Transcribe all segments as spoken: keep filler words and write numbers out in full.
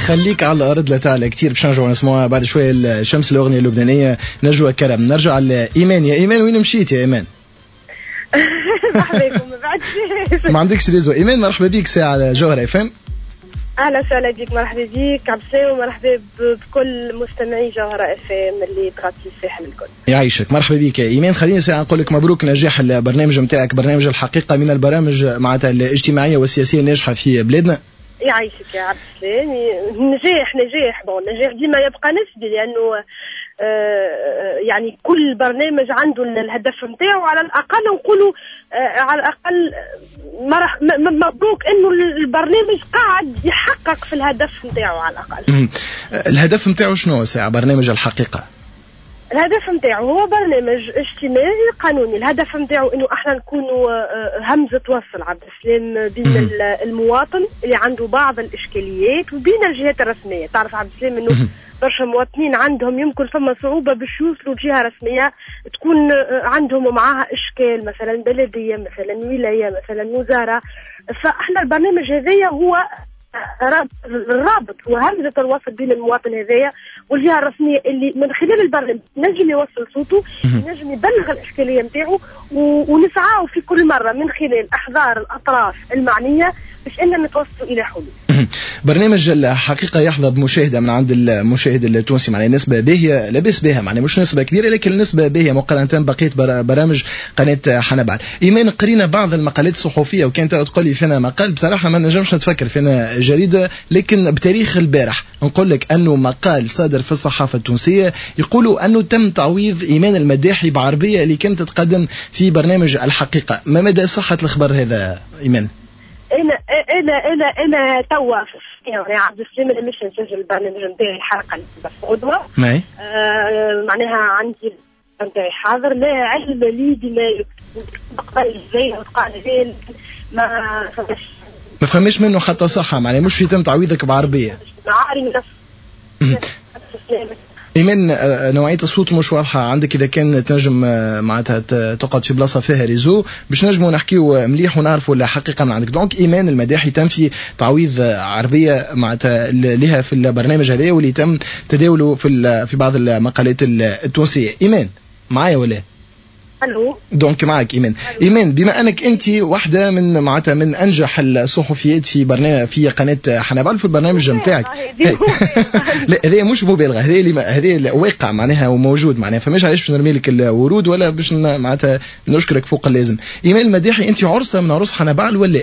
خليك على الارض لا تعلى كتير باش نرجعوا نسمعوها بعد شويه الشمس الاغنيه اللبنانيه نجوى كرم. نرجع لايمان. يا ايمان وين مشيت يا ايمان؟ مرحبا بكم. ما بعدش ما عندكش ريزو. ايمان مرحبا بيك ساعه جوهره اف ام. اهلا وسهلا بك. مرحبا بك عبد السلام ومرحبا بكل مستمعي جوهره اف ام اللي تغطي الساحل الكل. يعيشك. مرحبا بك يا ايمان. خليني ساعه نقول لك مبروك نجاح البرنامج نتاعك، برنامج الحقيقه من البرامج معناتها الاجتماعيه والسياسيه الناجحه في بلادنا. يعيشك يا عبد السلام. نجاح نجاح بون نجاح ديما يبقى نسبي، لانه آه يعني كل برنامج عنده الهدف نتاعو. على الاقل نقولوا آه على الاقل مبروك انه البرنامج قاعد يحقق في الهدف نتاعو على الاقل. الهدف نتاعو شنو ساعه برنامج الحقيقه؟ الهدف نتاعو هو برنامج اجتماعي قانوني. الهدف نتاعو انه احنا نكونوا همزه وصل عبد السلام بين المواطن اللي عنده بعض الاشكاليات وبين الجهات الرسميه. تعرف عبد السلام انه برشا مواطنين عندهم يمكن فما صعوبه باش يوصلوا لجهه رسميه تكون عندهم معاها اشكال، مثلا بلديه، مثلا ولايه، مثلا وزاره. فاحنا البرنامج هذايا هو الرابط وهمزة الوصل بين المواطن هذايا والجهة الرسمية اللي من خلال البرنامج نجم يوصل صوته، نجم يبلغ الإشكالية نتاعو، ونسعاه في كل مرة من خلال أحضار الأطراف المعنية باش إننا نتوصلوا إلى حلول. برنامج الحقيقة يحظى بمشاهدة من عند المشاهد التونسي، معناها نسبة باهية لاباس بها، معناها مش نسبة كبيرة لكن نسبة باهية مقارنة بقية برامج قناة حنبال. إيمان قرينا بعض المقالات الصحفية وكانت تقول لي فينا مقال بصراحة ما نجمش نتفكر فينا جريدة، لكن بتاريخ البارح نقول لك أنه مقال صادر في الصحافة التونسية يقولوا أنه تم تعويض إيمان المداحي بعربية اللي كانت تتقدم في برنامج الحقيقة. ما مدى صحة الخبر هذا إيمان؟ انا انا انا انا توا يعني عبد السلام انا مش نسجل البرنامج نتاعي الحلقه بس غدوه آه معناها عندي نتاعي حاضر، لا علم لي بما يقبل زي وتقال زي ما فماش ما فماش منه حتى صحه، معناها مش يتم تعويضك بعربيه. معاري إيمان نوعية الصوت مش واضحة عندك، إذا كان تنجم معناتها تقعد في بلاصة فيها ريزو باش نجموا نحكيو مليح ونعرفوا الحقيقة من عندك. دونك إيمان المداحي تم في تعويض عربية معناتها لها في البرنامج هذا واللي تم تداوله في في بعض المقالات التونسية. إيمان معايا ولا؟ الو دونك معك إيمان. إيمان بما أنك أنت واحدة من معناتها من أنجح الصحفيات في برنامج في قناة حنبال في البرنامج نتاعك. لا هذه مش مبالغة، هذه اللي هذه واقع معناها وموجود معناها، فماش علاش باش نرمي لك الورود ولا باش معناتها نشكرك فوق اللازم. إيمان المداحي أنت عرسة من عروس حنبال ولا؟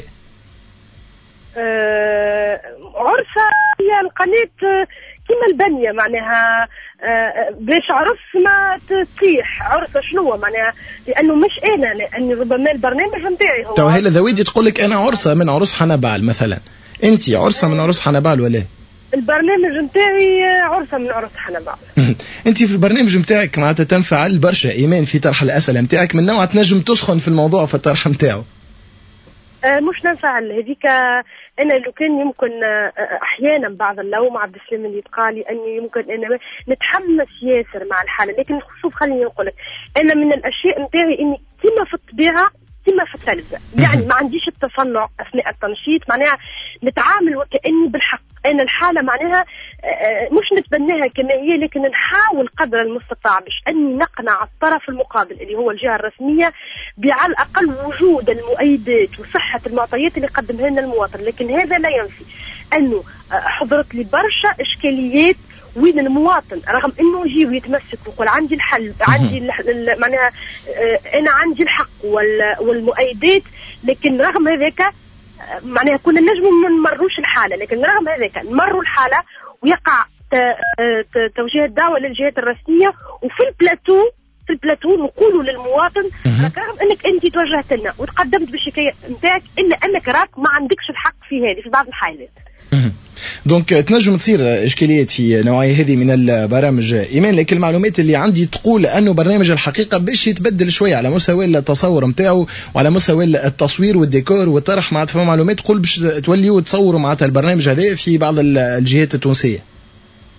أه عرسة هي القناة كما البنية معناها آه باش عرس ما تطيح عرسة شنو معناها، لأنه مش أنا، لأني ربما البرنامج نتاعي هو. تو هلا زويدي تقول لك أنا عرسة من عروس حنبال مثلا، أنت عرسة من عروس حنبال ولا؟ البرنامج نتاعي عرسة من عروس حنبال. أنت في البرنامج نتاعك معناتها تنفعل برشا إيمان في طرح الأسئلة نتاعك، من نوع تنجم تسخن في الموضوع في الطرح نتاعو. آه مش ننفعل هذيك. انا لو كان يمكن آه احيانا بعض اللوم عبد السلام اللي يتقال لي اني يمكن انا نتحمس ياسر مع الحاله، لكن شوف خليني نقول لك انا من الاشياء نتاعي اني كما في الطبيعه كما في التلفزه، يعني ما عنديش التصنع اثناء التنشيط، معناها نتعامل وكاني بالحق انا الحاله معناها مش نتبناها كما هي، لكن نحاول قدر المستطاع باش اني نقنع الطرف المقابل اللي هو الجهه الرسميه بعلى الاقل وجود المؤيدات وصحه المعطيات اللي قدمها لنا المواطن. لكن هذا لا ينفي انه حضرت لي برشا اشكاليات وين المواطن رغم انه يجي ويتمسك ويقول عندي الحل عندي معناها انا عندي الحق والمؤيدات، لكن رغم هذاك معناها كنا نجم ما نمروش الحاله، لكن رغم هذاك نمروا الحاله ويقع توجيه الدعوه للجهات الرسميه، وفي البلاتو في البلاتو نقولوا للمواطن راك رغم انك انت توجهت لنا وتقدمت بالشكايه نتاعك الا انك راك ما عندكش الحق في هذه في بعض الحالات. دونك تنجم تصير إشكاليات في نوعية هذه من البرامج إيمان، لكن المعلومات اللي عندي تقول أنه برنامج الحقيقة باش يتبدل شوية على مستوى التصور متاعه وعلى مستوى التصوير والديكور والطرح، معناتها فما معلومات تقول باش توليوا تصوروا معناتها البرنامج هذا في بعض الجهات التونسية.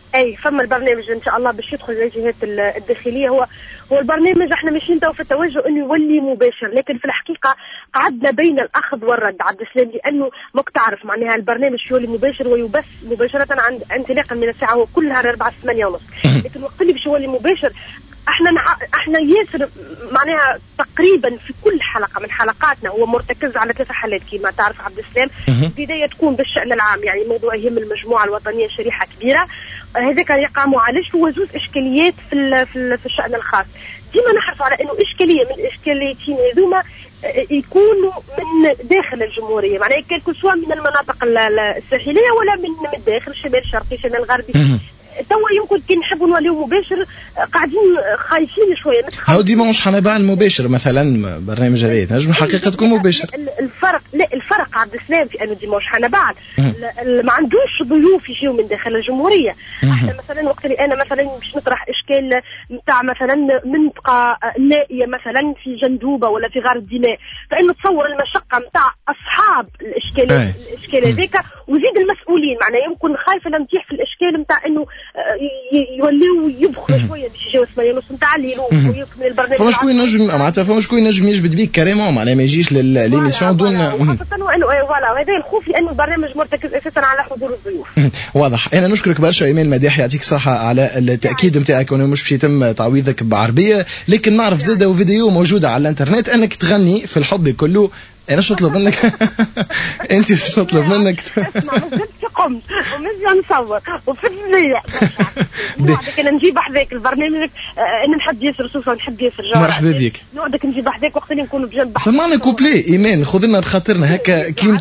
اي فما البرنامج ان شاء الله باش يدخل الجهات الداخليه. هو هو البرنامج احنا ماشيين تو في التوجه انه يولي مباشر، لكن في الحقيقه قعدنا بين الاخذ والرد عبد السلام، لانه ماك تعرف معناها البرنامج يولي مباشر ويبث مباشره عند انطلاقا من الساعه هو كل نهار أربعة ثمانية ونص، لكن وقت اللي باش يولي مباشر احنا نع... احنا ياسر معناها تقريبا في كل حلقه من حلقاتنا هو مرتكز على ثلاث حالات كما تعرف عبد السلام. البدايه تكون بالشان العام، يعني موضوع يهم المجموعه الوطنيه شريحه كبيره، هذا كان يقع معالجته وزوز اشكاليات في ال... في, ال... في الشان الخاص. ديما نحرص على انه اشكاليه من الاشكاليتين هذوما يكونوا من داخل الجمهوريه، معناها كل سواء من المناطق الساحليه ولا من من الداخل الشمال الشرقي الشمال الغربي. توا يمكن كي نحبوا نوليو مباشر قاعدين خايفين شويه. هاو ديمونش حنبال مباشر مثلا برنامج هذا نجم حقيقه تكون مباشر. الفرق لا الفرق عبد السلام في انه ديمونش حنبال ما عندوش ضيوف يجيو من داخل الجمهوريه. احنا مثلا وقت اللي انا مثلا باش نطرح اشكال نتاع مثلا منطقه نائيه مثلا في جندوبه ولا في غار الدماء، فانه تصور المشقه نتاع اصحاب الاشكال الاشكال هذاك وزيد المسؤولين، معناها يمكن خايفه نمتيح في الاشكال نتاع انه يوليو يبخلوا شويه باش يجيو ثمانية ونص نتاع الليل ويكمل البرنامج. فما شكون ينجم معناتها فما شكون ينجم يجبد بيك كاريمون، معناها ما يجيش للإيميسيون دون خاصة وانه فوالا وهذا الخوف لانه البرنامج مرتكز اساسا على حضور الضيوف. واضح. انا نشكرك برشا ايمان المداحي، يعطيك الصحه على التاكيد نتاعك وانه مش باش يتم تعويضك بعربيه، لكن نعرف زاده فيديو موجوده على الانترنت انك تغني في الحب كله. انا شو اطلب منك؟ انت شو اطلب منك؟ اسمع مازلت قمت ومازال نصور وفي الليل نوعدك انا نجيب حذاك البرنامج. انا نحب ياسر صوصه نحب ياسر جاره. مرحبا بك. نوعدك نجيب حذاك وقت اللي نكونوا بجنب. سمعنا كوبلي ايمان خذ لنا بخاطرنا هكا كي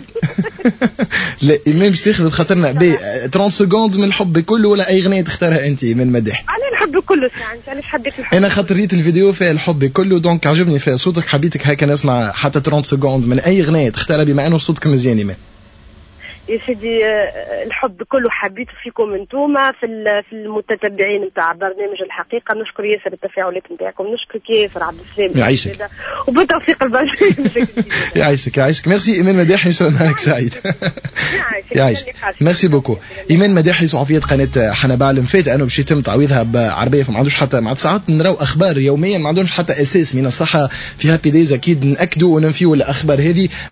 لا ايمان باش تاخذ بخاطرنا ب ثلاثين سكوند من الحب كله ولا اي اغنيه تختارها انت ايمان مداح؟ انا نحب كله ساعه علاش حبيت الحب. انا خاطر ريت الفيديو فيها الحب كله دونك عجبني فيها صوتك، حبيتك هكا نسمع حتى ثلاثين سكوند من اي اغنيه تختارها بما انه صوتك مزيان ايمان. يا سيدي الحب كله حبيته فيكم انتوما في في المتتبعين نتاع برنامج الحقيقه. نشكر ياسر التفاعلات نتاعكم، نشكرك ياسر عبد السلام. يعيشك وبالتوفيق البرنامج. يعيشك يعيشك. ميرسي ايمان مداحي، نهارك سعيد. يعيشك ميرسي بوكو. ايمان مداحي صحفيه قناه حنبال المفات انه باش يتم تعويضها بعربيه، فما عندوش حتى مع ساعات نراو اخبار يوميا ما عندهمش حتى اساس من الصحه في هابي دايز، اكيد ناكدوا وننفيوا الاخبار هذه.